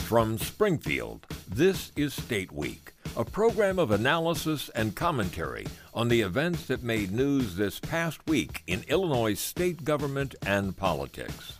From Springfield, this is State Week, a program of analysis and commentary on the events that made news this past week in Illinois state government and politics.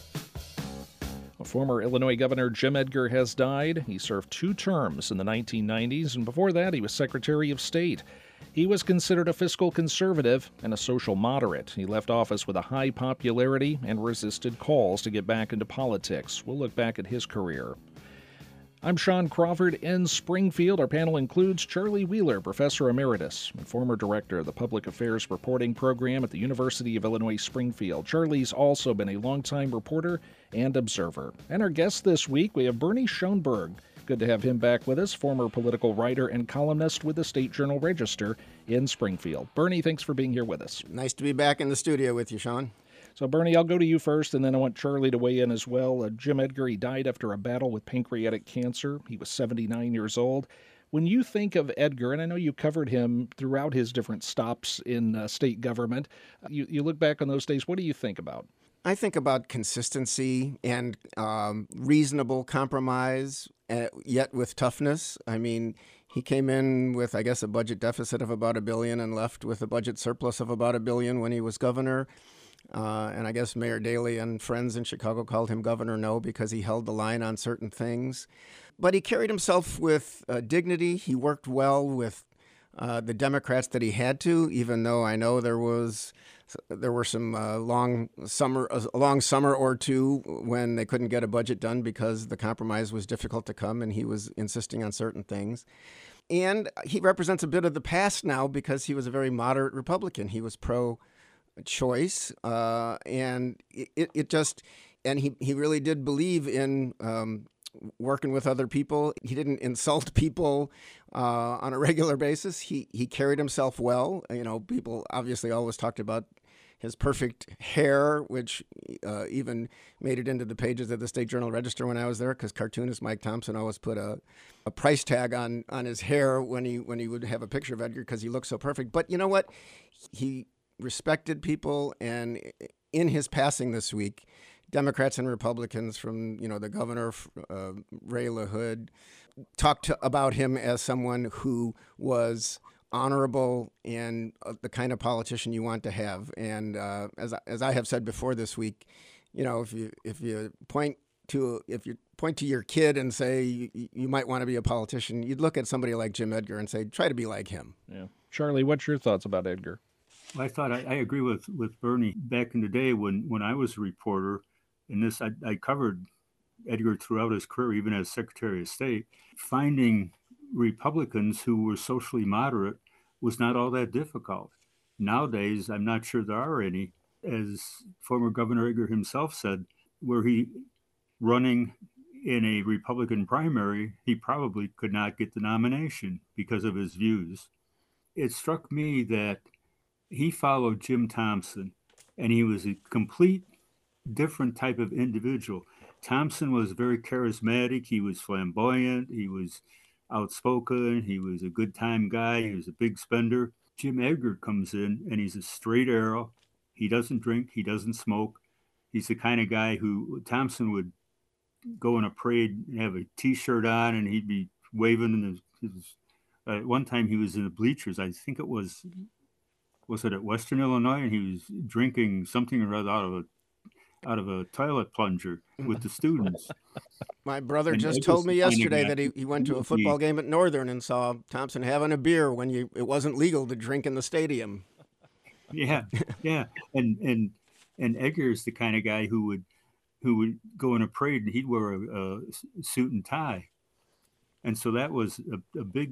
Former Illinois Governor Jim Edgar has died. He served 2 terms in the 1990s, and before that he was Secretary of State. He was considered a fiscal conservative and a social moderate. He left office with a high popularity and resisted calls to get back into politics. We'll look back at his career. I'm Sean Crawford in Springfield. Our panel includes Charlie Wheeler, Professor Emeritus and former Director of the Public Affairs Reporting Program at the University of Illinois Springfield. Charlie's also been a longtime reporter and observer. And our guest this week, we have Bernie Schoenberg. Good to have him back with us, former political writer and columnist with the State Journal-Register in Springfield. Bernie, thanks for being here with us. Nice to be back in the studio with you, Sean. So, Bernie, I'll go to you first, and then I want Charlie to weigh in as well. Jim Edgar, he died after a battle with pancreatic cancer. He was 79 years old. When you think of Edgar, and I know you covered him throughout his different stops in state government, you look back on those days, what do you think about? I think about consistency and reasonable compromise, yet with toughness. I mean, he came in with, I guess, a budget deficit of about $1 billion and left with a budget surplus of about $1 billion when he was governor. And I guess Mayor Daley and friends in Chicago called him Governor No because he held the line on certain things. But he carried himself with dignity. He worked well with the Democrats that he had to, even though I know there were some long summer or two when they couldn't get a budget done because the compromise was difficult to come and he was insisting on certain things. And he represents a bit of the past now because he was a very moderate Republican. He was pro-choice, and he really did believe in working with other people. He didn't insult people on a regular basis. He carried himself well. You know, people obviously always talked about his perfect hair, which even made it into the pages of the State Journal-Register when I was there, because cartoonist Mike Thompson always put a price tag on his hair when he would have a picture of Edgar because he looked so perfect. But you know what? He respected people, and in his passing this week, Democrats and Republicans from, the governor, Ray LaHood, talked about him as someone who was honorable and the kind of politician you want to have. And as I have said before this week, if you point to your kid and say you might want to be a politician, you'd look at somebody like Jim Edgar and say, try to be like him. Yeah, Charlie, what's your thoughts about Edgar? I thought I agree with Bernie. Back in the day when I was a reporter, I covered Edgar throughout his career, even as Secretary of State. Finding Republicans who were socially moderate was not all that difficult. Nowadays, I'm not sure there are any. As former Governor Edgar himself said, were he running in a Republican primary, he probably could not get the nomination because of his views. It struck me that he followed Jim Thompson, and he was a complete different type of individual. Thompson was very charismatic. He was flamboyant. He was outspoken. He was a good time guy. He was a big spender. Jim Edgar comes in, and he's a straight arrow. He doesn't drink. He doesn't smoke. He's the kind of guy who Thompson would go in a parade and have a T-shirt on, and he'd be waving in his one time he was in the bleachers. I think it was it at Western Illinois, and he was drinking something or other out of a toilet plunger with the students. My brother just told me yesterday that he went to a football game at Northern and saw Thompson having a beer when it wasn't legal to drink in the stadium. Yeah. And Edgar is the kind of guy who would go in a parade and he'd wear a suit and tie. And so that was a big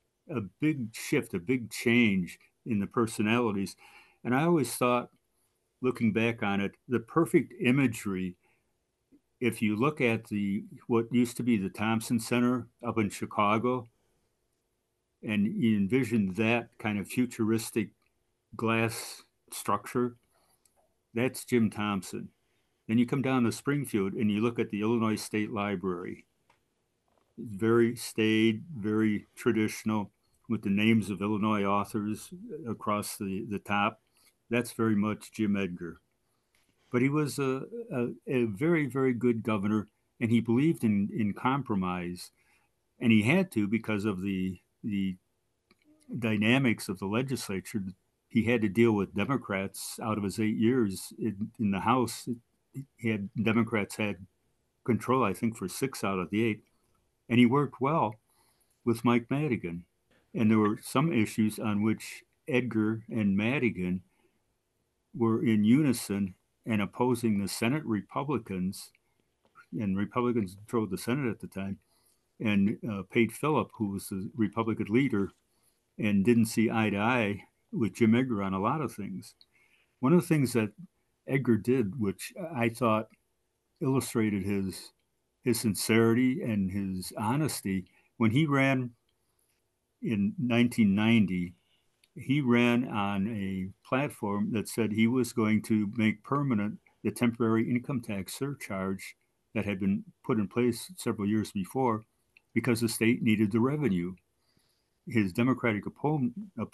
shift, a big change in the personalities. And I always thought, looking back on it, the perfect imagery, if you look at what used to be the Thompson Center up in Chicago, and you envision that kind of futuristic glass structure, that's Jim Thompson. Then you come down to Springfield and you look at the Illinois State Library. Very staid, very traditional, with the names of Illinois authors across the top. That's very much Jim Edgar. But he was a very, very good governor, and he believed in compromise, and he had to because of the dynamics of the legislature. He had to deal with Democrats out of his 8 years in the House. Democrats had control, I think, for 6 out of the 8, and he worked well with Mike Madigan. And there were some issues on which Edgar and Madigan were in unison and opposing the Senate Republicans, and Republicans controlled the Senate at the time, and Pate Phillip, who was the Republican leader, and didn't see eye to eye with Jim Edgar on a lot of things. One of the things that Edgar did, which I thought illustrated his sincerity and his honesty, when he ran in 1990, he ran on a platform that said he was going to make permanent the temporary income tax surcharge that had been put in place several years before because the state needed the revenue. His Democratic opponent,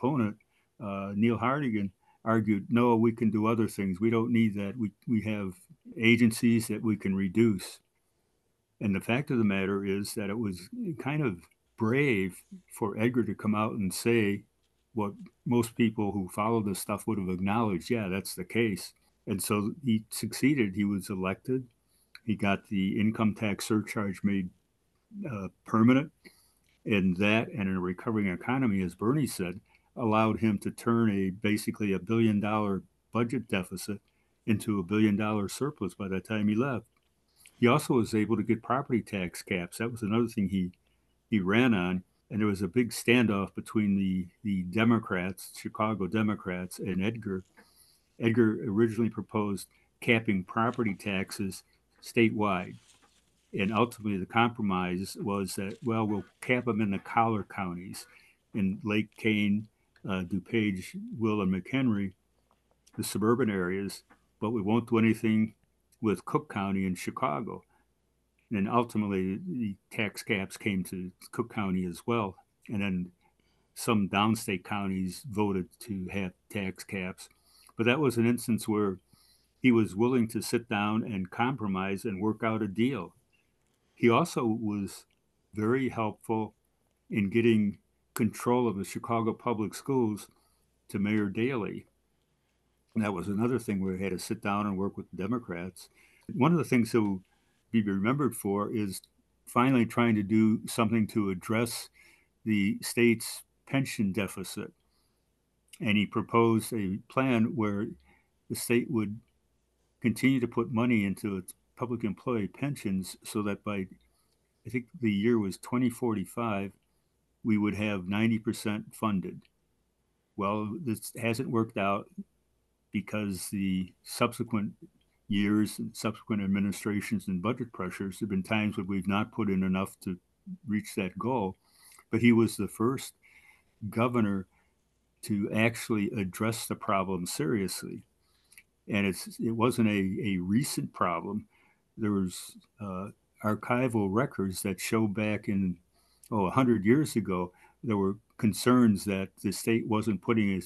Neil Hartigan, argued, no, we can do other things. We don't need that. We have agencies that we can reduce. And the fact of the matter is that it was kind of brave for Edgar to come out and say what most people who follow this stuff would have acknowledged. Yeah, that's the case. And so he succeeded. He was elected. He got the income tax surcharge made permanent. And that and a recovering economy, as Bernie said, allowed him to turn basically $1 billion budget deficit into $1 billion surplus by the time he left. He also was able to get property tax caps. That was another thing he ran on. And there was a big standoff between the Democrats, Chicago Democrats, and Edgar. Edgar originally proposed capping property taxes statewide. And ultimately, the compromise was that, well, we'll cap them in the collar counties, in Lake Kane, DuPage, Will, and McHenry, the suburban areas, but we won't do anything with Cook County and Chicago. And ultimately, the tax caps came to Cook County as well. And then some downstate counties voted to have tax caps. But that was an instance where he was willing to sit down and compromise and work out a deal. He also was very helpful in getting control of the Chicago public schools to Mayor Daley. And that was another thing where he had to sit down and work with the Democrats. One of the things he'll be remembered for is finally trying to do something to address the state's pension deficit. And he proposed a plan where the state would continue to put money into its public employee pensions so that by, I think the year was 2045, we would have 90% funded. Well, this hasn't worked out because the subsequent years and subsequent administrations and budget pressures have been times when we've not put in enough to reach that goal. But he was the first governor to actually address the problem seriously. And it wasn't a recent problem. There was archival records that show back in 100 years ago, there were concerns that the state wasn't putting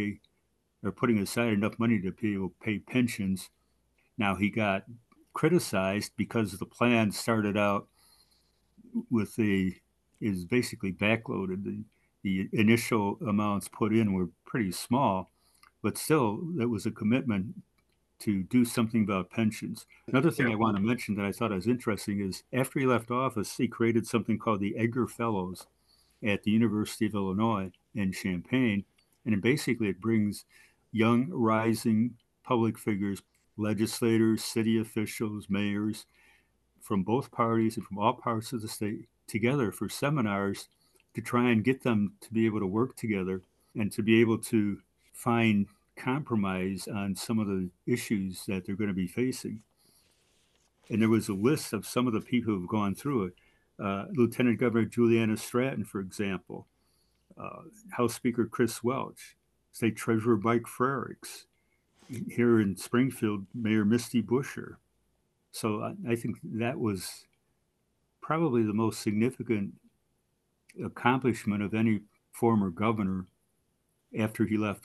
aside enough money to be able to pay pensions. Now he got criticized because the plan started out with is basically backloaded. The initial amounts put in were pretty small, but still there was a commitment to do something about pensions. Another thing I want to mention that I thought was interesting is after he left office, he created something called the Edgar Fellows at the University of Illinois in Champaign. And basically it brings young, rising public figures, legislators, city officials, mayors from both parties and from all parts of the state together for seminars to try and get them to be able to work together and to be able to find compromise on some of the issues that they're going to be facing. And there was a list of some of the people who have gone through it. Lieutenant Governor Juliana Stratton, for example, House Speaker Chris Welch, State Treasurer Mike Frerichs, here in Springfield, Mayor Misty Buscher. So I think that was probably the most significant accomplishment of any former governor after he left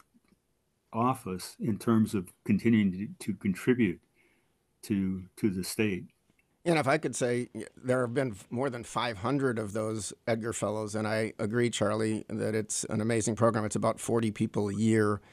office in terms of continuing to contribute to the state. And if I could say, there have been more than 500 of those Edgar Fellows, and I agree, Charlie, that it's an amazing program. It's about 40 people a year.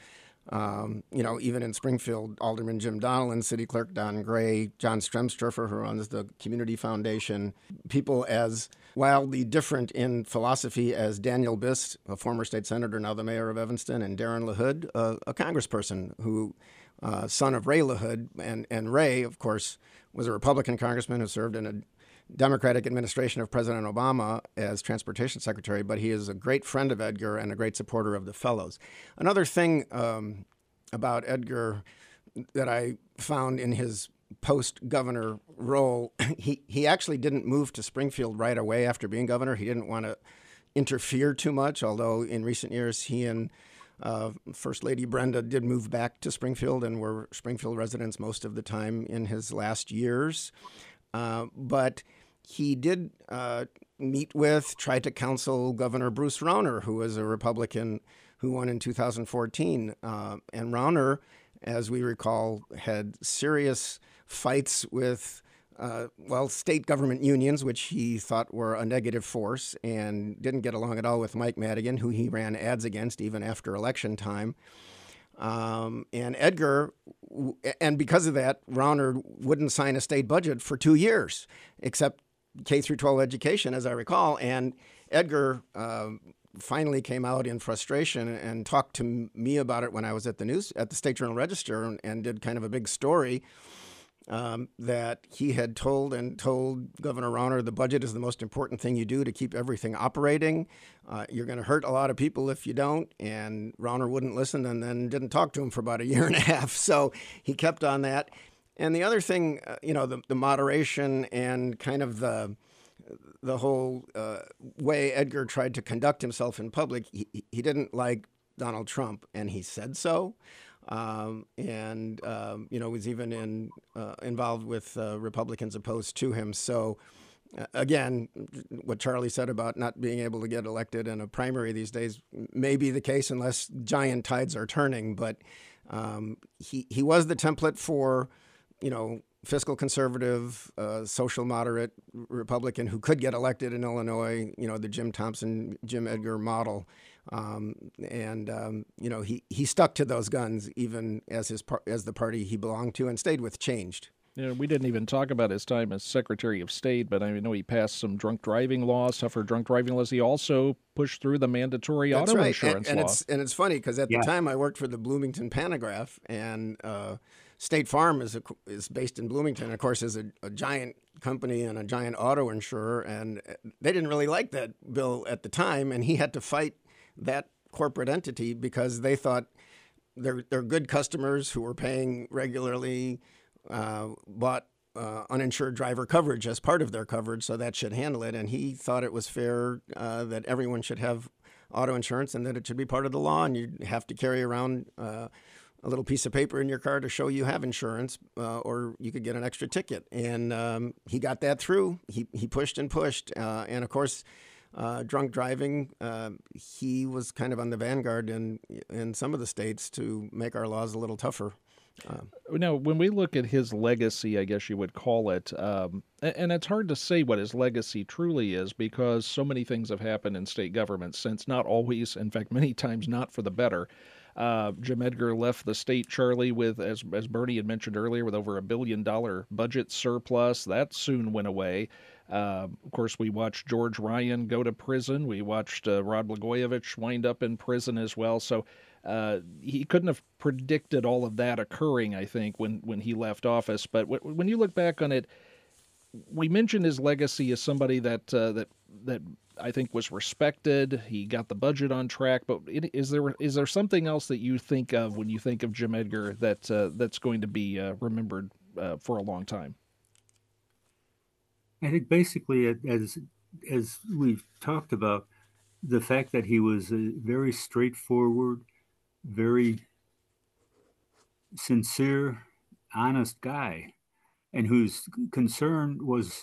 Even in Springfield, Alderman Jim Donellan, City Clerk Don Gray, John Stremstrofer, who runs the Community Foundation, people as wildly different in philosophy as Daniel Bist, a former state senator, now the mayor of Evanston, and Darren LaHood, a congressperson who, son of Ray LaHood, and Ray, of course, was a Republican congressman who served in a Democratic administration of President Obama as transportation secretary, but he is a great friend of Edgar and a great supporter of the fellows. Another thing about Edgar that I found in his post-governor role, he actually didn't move to Springfield right away after being governor. He didn't want to interfere too much, although in recent years he and First Lady Brenda did move back to Springfield and were Springfield residents most of the time in his last years. But he did meet with, try to counsel Governor Bruce Rauner, who was a Republican who won in 2014. And Rauner, as we recall, had serious fights with, state government unions, which he thought were a negative force, and didn't get along at all with Mike Madigan, who he ran ads against even after election time. And Edgar, and because of that, Rauner wouldn't sign a state budget for 2 years, except K through 12 education, as I recall. And Edgar finally came out in frustration and talked to me about it when I was at the State Journal Register, and did kind of a big story that he had told Governor Rauner, the budget is the most important thing you do to keep everything operating. You're going to hurt a lot of people if you don't. And Rauner wouldn't listen, and then didn't talk to him for about a year and a half. So he kept on that. And the other thing, the moderation and kind of the whole way Edgar tried to conduct himself in public, he didn't like Donald Trump, and he said so. Was even involved with Republicans opposed to him. So, again, what Charlie said about not being able to get elected in a primary these days may be the case unless giant tides are turning. But he was the template for, fiscal conservative, social moderate Republican who could get elected in Illinois, the Jim Thompson, Jim Edgar model. He stuck to those guns even as the party he belonged to and stayed with changed. We didn't even talk about his time as Secretary of State, but I know he passed some drunk driving laws, tougher drunk driving laws. He also pushed through the mandatory auto insurance law. It's funny because at the time I worked for the Bloomington Panagraph, and State Farm is based in Bloomington, of course, is a giant company and a giant auto insurer, and they didn't really like that bill at the time, and he had to fight that corporate entity because they thought they're good customers who were paying regularly, bought uninsured driver coverage as part of their coverage, so that should handle it. And he thought it was fair that everyone should have auto insurance and that it should be part of the law, and you'd have to carry around a little piece of paper in your car to show you have insurance, or you could get an extra ticket. And he got that through. He pushed and pushed. And of course, drunk driving, he was kind of on the vanguard in some of the states to make our laws a little tougher. Now, when we look at his legacy, I guess you would call it, and it's hard to say what his legacy truly is because so many things have happened in state government since, not always, in fact, many times not for the better. Jim Edgar left the state, Charlie, with, as Bernie had mentioned earlier, with over $1 billion budget surplus. That soon went away. Of course, we watched George Ryan go to prison. We watched Rod Blagojevich wind up in prison as well. So he couldn't have predicted all of that occurring, I think, when he left office. But when you look back on it, we mentioned his legacy as somebody that I think was respected. He got the budget on track. But is there something else that you think of when you think of Jim Edgar that's going to be remembered for a long time? I think basically, as we've talked about, the fact that he was a very straightforward, very sincere, honest guy, and whose concern was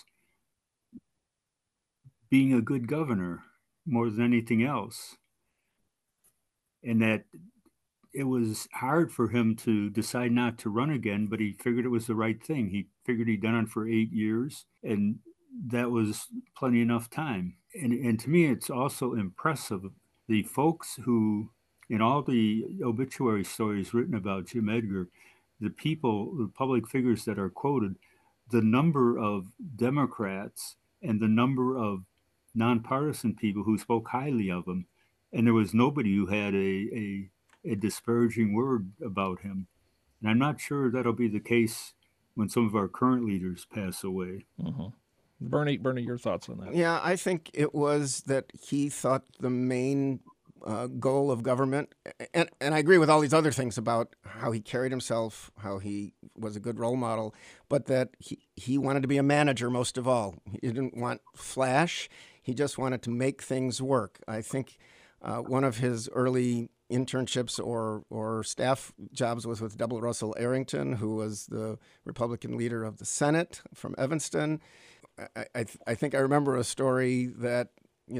being a good governor more than anything else. And that it was hard for him to decide not to run again, but he figured it was the right thing. He figured he'd done it for 8 years, and that was plenty enough time. And to me, it's also impressive the folks who, in all the obituary stories written about Jim Edgar, the people, the public figures that are quoted, the number of Democrats and the number of nonpartisan people who spoke highly of him. And there was nobody who had a disparaging word about him. And I'm not sure that'll be the case when some of our current leaders pass away. Mm-hmm. Bernie, your thoughts on that? Yeah, I think it was that he thought the main goal of government, and I agree with all these other things about how he carried himself, how he was a good role model, but that he wanted to be a manager most of all. He didn't want flash. He just wanted to make things work. I think one of his early internships or staff jobs was with W. Russell Arrington, who was the Republican leader of the Senate from Evanston. I think I remember a story that,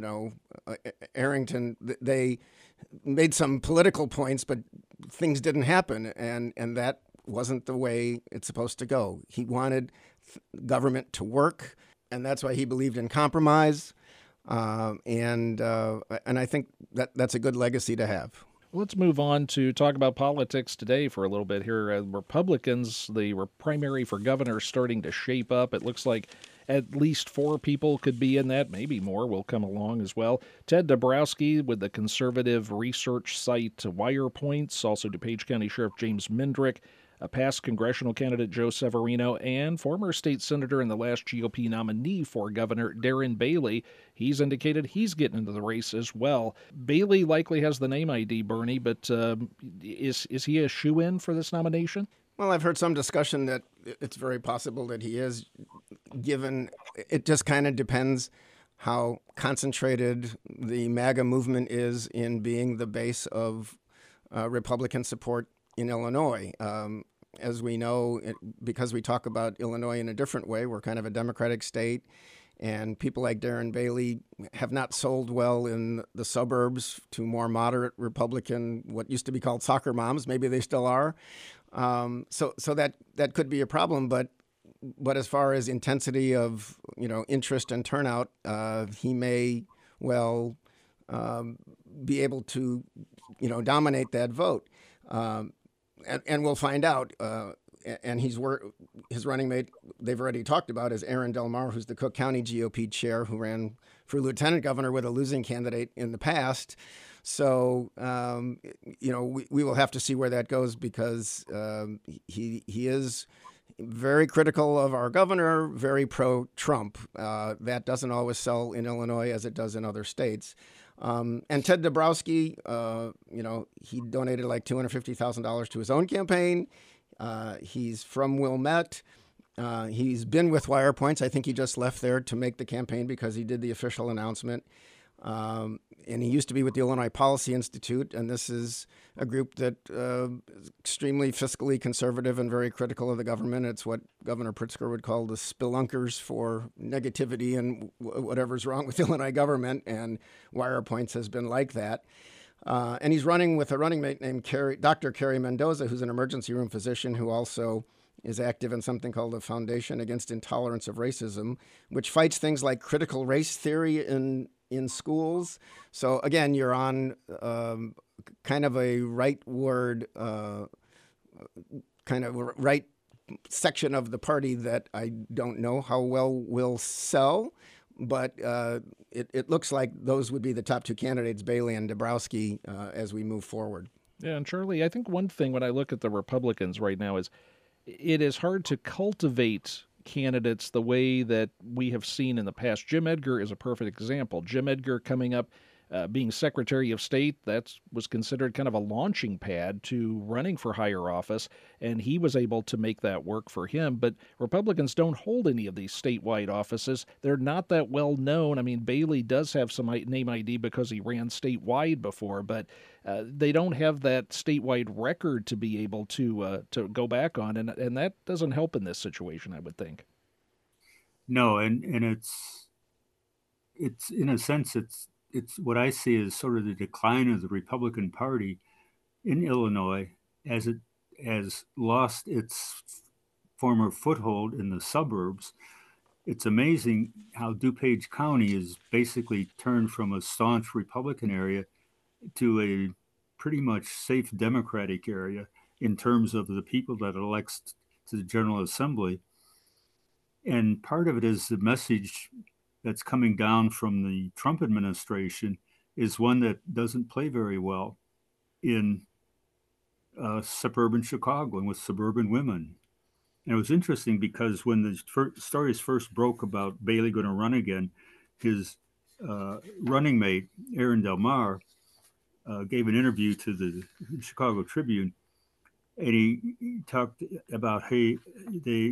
Arrington, they made some political points, but things didn't happen, and that wasn't the way it's supposed to go. He wanted government to work, and that's why he believed in compromise, and I think that's a good legacy to have. Let's move on to talk about politics today for a little bit here. Republicans, the primary for governor starting to shape up. It looks like at least 4 people could be in that. Maybe more will come along as well. Ted Dabrowski with the conservative research site WirePoints, also DuPage County Sheriff James Mindrick, a past congressional candidate Joe Severino, and former state senator and the last GOP nominee for governor Darren Bailey. He's indicated he's getting into the race as well. Bailey likely has the name ID, Bernie, but is he a shoo-in for this nomination? Well, I've heard some discussion that it's very possible that he is, given it just kind of depends how concentrated the MAGA movement is in being the base of Republican support in Illinois. As we know, because we talk about Illinois in a different way, we're kind of a Democratic state, and people like Darren Bailey have not sold well in the suburbs to more moderate Republican, what used to be called soccer moms. Maybe they still are. So that could be a problem, but as far as intensity of interest and turnout, he may well be able to dominate that vote. And we'll find out. And his running mate, they've already talked about, is Aaron Del Mar, who's the Cook County GOP chair, who ran for lieutenant governor with a losing candidate in the past. So, we will have to see where that goes, because he is very critical of our governor, very pro-Trump. That doesn't always sell in Illinois as it does in other states. And Ted Dabrowski, he donated like $250,000 to his own campaign. He's from Wilmette. He's been with WirePoints. I think he just left there to make the campaign because he did the official announcement. And he used to be with the Illinois Policy Institute, and this is a group that is extremely fiscally conservative and very critical of the government. It's what Governor Pritzker would call the spelunkers for negativity and whatever's wrong with the Illinois government, and WirePoints has been like that. And he's running with a running mate named Dr. Carrie Mendoza, who's an emergency room physician who also is active in something called the Foundation Against Intolerance of Racism, which fights things like critical race theory in schools. So again, you're on kind of a rightward, kind of right section of the party that I don't know how well will sell, but it looks like those would be the top 2 candidates, Bailey and Dabrowski, as we move forward. Yeah, and Charlie, I think one thing when I look at the Republicans right now is it is hard to cultivate candidates the way that we have seen in the past. Jim Edgar is a perfect example. Jim Edgar coming up, being Secretary of State, that was considered kind of a launching pad to running for higher office, and he was able to make that work for him. But Republicans don't hold any of these statewide offices. They're not that well known. I mean, Bailey does have some name ID because he ran statewide before, but they don't have that statewide record to be able to go back on, and that doesn't help in this situation, I would think. No, and it's in a sense it's what I see as sort of the decline of the Republican Party in Illinois as it has lost its former foothold in the suburbs. It's amazing how DuPage County is basically turned from a staunch Republican area to a pretty much safe Democratic area in terms of the people that it elects to the General Assembly. And part of it is the message that's coming down from the Trump administration is one that doesn't play very well in suburban Chicago and with suburban women. And it was interesting because when the stories first broke about Bailey going to run again, his running mate, Aaron Del Mar, gave an interview to the Chicago Tribune, and he talked about, hey, they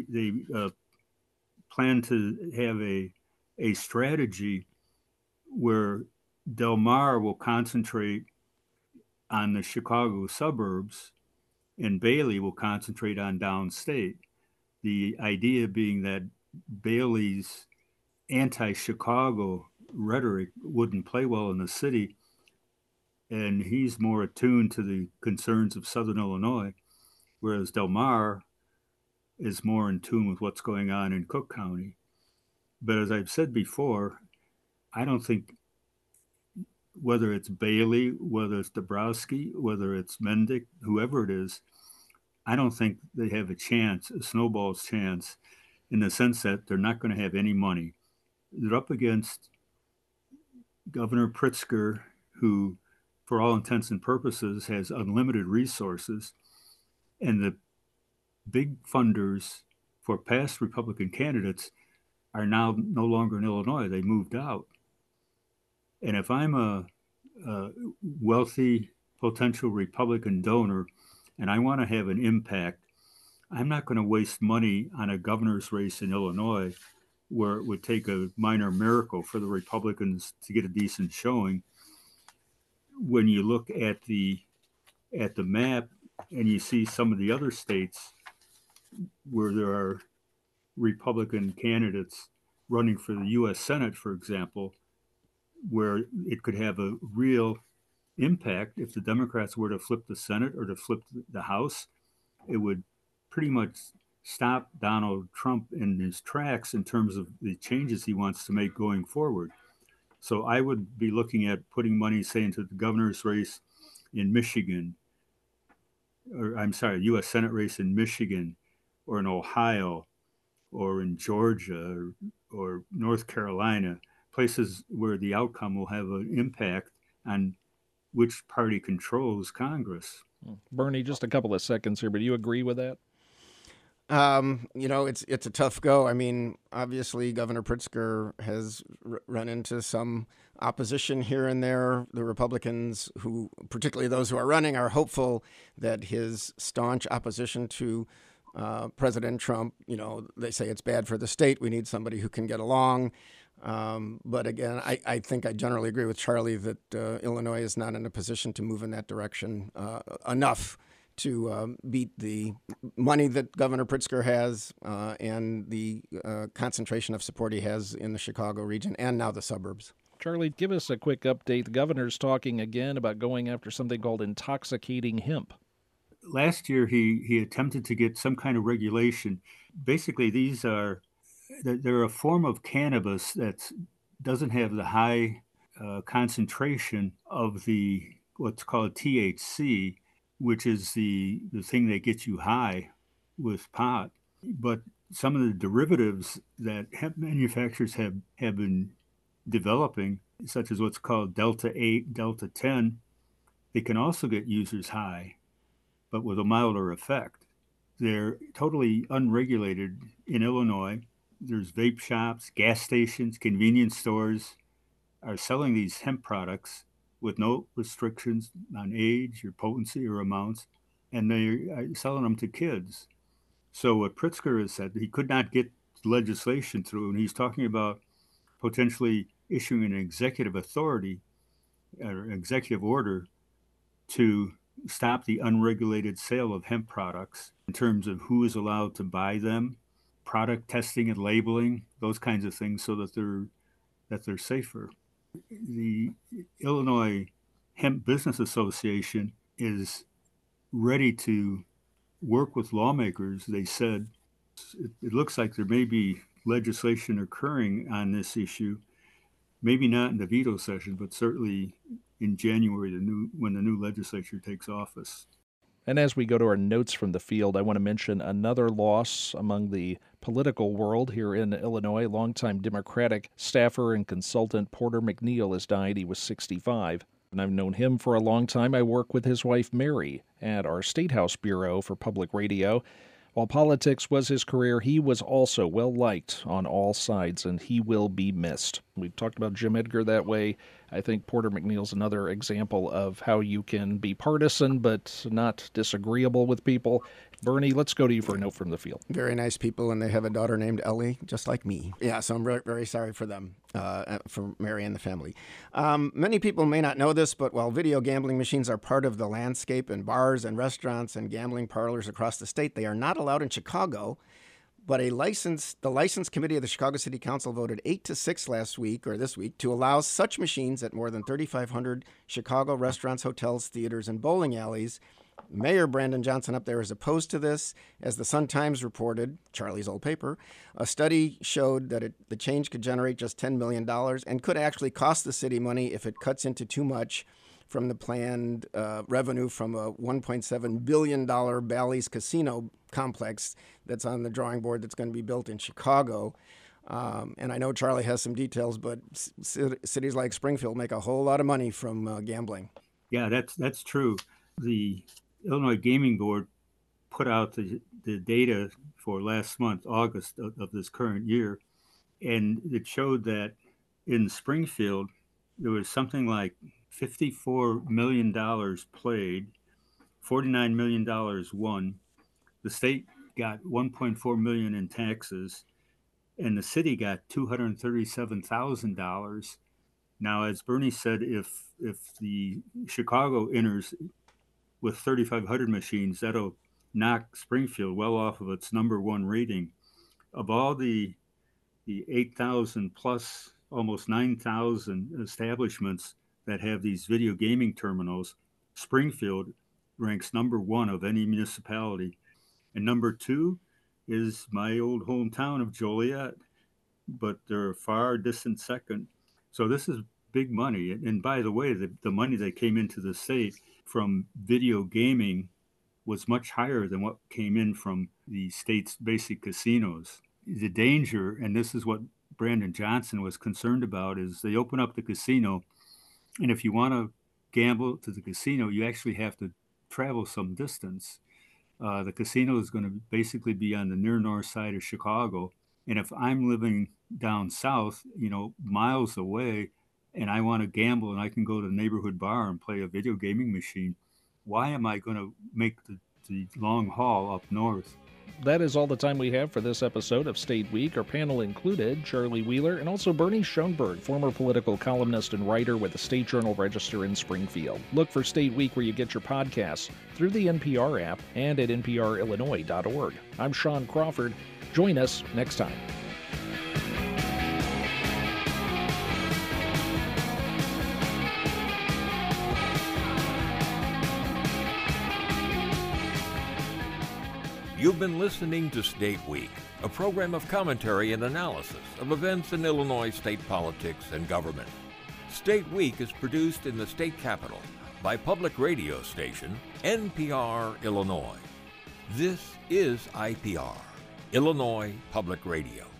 plan to have a strategy where Del Mar will concentrate on the Chicago suburbs and Bailey will concentrate on downstate. The idea being that Bailey's anti-Chicago rhetoric wouldn't play well in the city, and he's more attuned to the concerns of Southern Illinois, whereas Del Mar is more in tune with what's going on in Cook County. But as I've said before, I don't think whether it's Bailey, whether it's Dabrowski, whether it's Mendick, whoever it is, I don't think they have a chance, a snowball's chance, in the sense that they're not going to have any money. They're up against Governor Pritzker, who, for all intents and purposes, has unlimited resources, and the big funders for past Republican candidates are now no longer in Illinois. They moved out. And if I'm a wealthy potential Republican donor and I want to have an impact, I'm not going to waste money on a governor's race in Illinois where it would take a minor miracle for the Republicans to get a decent showing. When you look at the map and you see some of the other states where there are Republican candidates running for the U.S. Senate, for example, where it could have a real impact if the Democrats were to flip the Senate or to flip the House, it would pretty much stop Donald Trump in his tracks in terms of the changes he wants to make going forward. So I would be looking at putting money, say, into the governor's race in Michigan, or I'm sorry, U.S. Senate race in Michigan, or in Ohio, or in Georgia, or North Carolina, places where the outcome will have an impact on which party controls Congress. Bernie, just a couple of seconds here, but do you agree with that? It's a tough go. I mean, obviously, Governor Pritzker has run into some opposition here and there. The Republicans, who, particularly those who are running, are hopeful that his staunch opposition to President Trump, they say it's bad for the state. We need somebody who can get along. But again, I think I generally agree with Charlie that Illinois is not in a position to move in that direction enough to beat the money that Governor Pritzker has and the concentration of support he has in the Chicago region and now the suburbs. Charlie, give us a quick update. The governor's talking again about going after something called intoxicating hemp. Last year, he attempted to get some kind of regulation. Basically, they're a form of cannabis that doesn't have the high concentration of what's called THC, which is the thing that gets you high with pot. But some of the derivatives that hemp manufacturers have been developing, such as what's called Delta 8, Delta 10, they can also get users high, but with a milder effect. They're totally unregulated in Illinois. There's vape shops, gas stations, convenience stores are selling these hemp products with no restrictions on age or potency or amounts, and they are selling them to kids. So what Pritzker has said, he could not get legislation through, and he's talking about potentially issuing an executive authority or executive order to stop the unregulated sale of hemp products in terms of who is allowed to buy them, product testing and labeling, those kinds of things, so that they're safer. The Illinois Hemp Business Association is ready to work with lawmakers. They said it looks like there may be legislation occurring on this issue, maybe not in the veto session, but certainly in January, when the new legislature takes office. And as we go to our notes from the field, I want to mention another loss among the political world here in Illinois. Longtime Democratic staffer and consultant Porter McNeil has died. He was 65. And I've known him for a long time. I work with his wife, Mary, at our State House Bureau for Public Radio. While politics was his career, he was also well-liked on all sides, and he will be missed. We've talked about Jim Edgar that way. I think Porter McNeil's another example of how you can be partisan but not disagreeable with people. Bernie, let's go to you for a note from the field. Very nice people, and they have a daughter named Ellie, just like me. Yeah, so I'm very, very sorry for them, for Mary and the family. Many people may not know this, but while video gambling machines are part of the landscape in bars and restaurants and gambling parlors across the state, they are not allowed in Chicago. But the license committee of the Chicago City Council voted 8-6 this week, to allow such machines at more than 3,500 Chicago restaurants, hotels, theaters, and bowling alleys. Mayor Brandon Johnson up there is opposed to this. As the Sun-Times reported, Charlie's old paper, a study showed that the change could generate just $10 million and could actually cost the city money if it cuts into too much from the planned revenue from a $1.7 billion Bally's Casino complex that's on the drawing board that's going to be built in Chicago. And I know Charlie has some details, but cities like Springfield make a whole lot of money from gambling. Yeah, that's true. The Illinois Gaming Board put out the data for last month, August of this current year, and it showed that in Springfield, there was something like $54 million played, $49 million won. The state got $1.4 million in taxes, and the city got $237,000. Now, as Bernie said, if the Chicago enters with 3,500 machines, that'll knock Springfield well off of its number one rating. Of all the 8,000 plus almost 9,000 establishments that have these video gaming terminals, Springfield ranks number one of any municipality. And number two is my old hometown of Joliet, but they're a far distant second. So this is big money. And by the way, the money that came into the state from video gaming was much higher than what came in from the state's basic casinos. The danger, and this is what Brandon Johnson was concerned about, is they open up the casino, and if you want to gamble to the casino, you actually have to travel some distance. The casino is going to basically be on the near north side of Chicago. And if I'm living down south, miles away, and I want to gamble and I can go to the neighborhood bar and play a video gaming machine, why am I going to make the long haul up north? That is all the time we have for this episode of State Week. Our panel included Charlie Wheeler and also Bernie Schoenberg, former political columnist and writer with the State Journal-Register in Springfield. Look for State Week where you get your podcasts through the NPR app and at nprillinois.org. I'm Sean Crawford. Join us next time. You've been listening to State Week, a program of commentary and analysis of events in Illinois state politics and government. State Week is produced in the state capital by public radio station NPR Illinois. This is IPR, Illinois Public Radio.